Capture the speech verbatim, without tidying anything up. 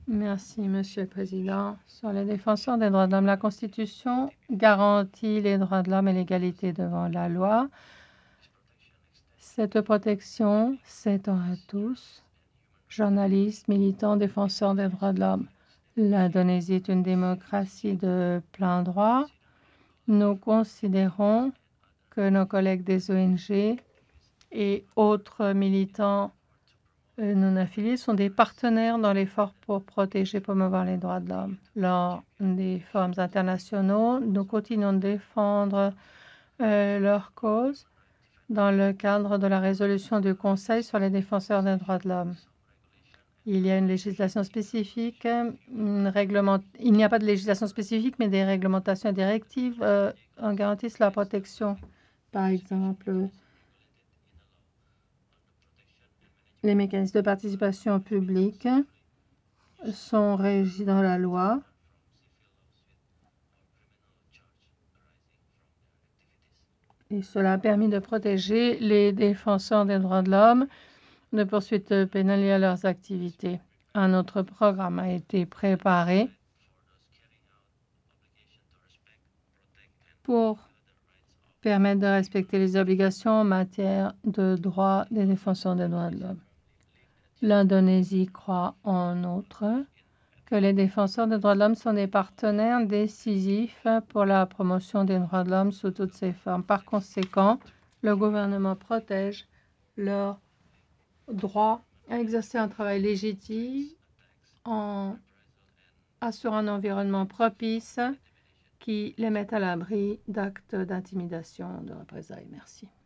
Merci, Monsieur le Président. Sur les défenseurs des droits de l'homme, la Constitution garantit les droits de l'homme et l'égalité devant la loi. Cette protection s'étend à tous, journalistes, militants, défenseurs des droits de l'homme. L'Indonésie est une démocratie de plein droit. Nous considérons que nos collègues des O N G et autres militants non affiliés sont des partenaires dans l'effort pour protéger et promouvoir les droits de l'homme. Lors des forums internationaux, nous continuons de défendre euh, leur cause dans le cadre de la résolution du Conseil sur les défenseurs des droits de l'homme. Il y a une législation spécifique, une réglement... il n'y a pas de législation spécifique, mais des réglementations et directives euh, en garantissent la protection. Par exemple, les mécanismes de participation publique sont régis dans la loi. Et cela a permis de protéger les défenseurs des droits de l'homme de poursuites pénales liées à leurs activités. Un autre programme a été préparé pour permettre de respecter les obligations en matière de droits des défenseurs des droits de l'homme. L'Indonésie croit en outre que les défenseurs des droits de l'homme sont des partenaires décisifs pour la promotion des droits de l'homme sous toutes ses formes. Par conséquent, le gouvernement protège leur droit à exercer un travail légitime en assurant un environnement propice qui les met à l'abri d'actes d'intimidation, de représailles. Merci.